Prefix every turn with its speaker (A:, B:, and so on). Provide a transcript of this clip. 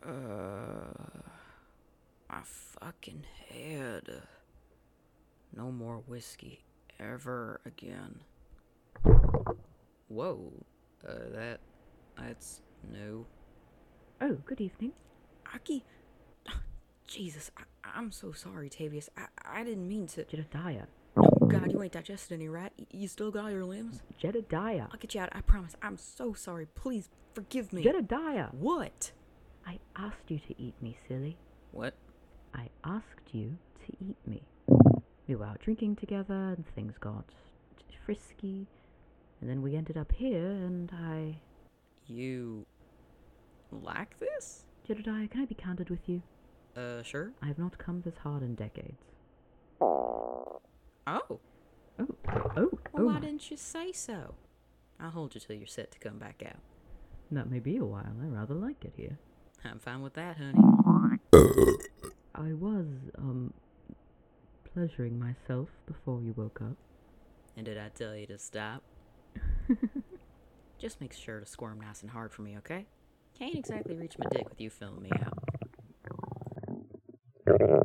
A: My fucking head. No more whiskey ever again. Whoa, that's new.
B: Oh, good evening.
A: Aki, Jesus, I'm so sorry, Tavius. I didn't mean to.
B: Jedediah.
A: Oh, God, you ain't digested any, right? You still got all your limbs?
B: Jedediah.
A: I'll get you out, I promise. I'm so sorry. Please, forgive me.
B: Jedediah!
A: What?
B: I asked you to eat me, silly.
A: What?
B: I asked you to eat me. We were out drinking together, and things got frisky, and then we ended up here, and I...
A: You like this?
B: Jedediah, can I be candid with you?
A: Sure.
B: I have not come this hard in decades.
A: Oh.
B: Oh,
A: Well, why
B: my.
A: didn't you say so? I'll hold you till you're set to come back out.
B: That may be a while. I rather like it here.
A: I'm fine with that, honey.
B: I was, pleasuring myself before you woke up.
A: And did I tell you to stop? Just make sure to squirm nice and hard for me, okay? Can't exactly reach my dick with you filling me out.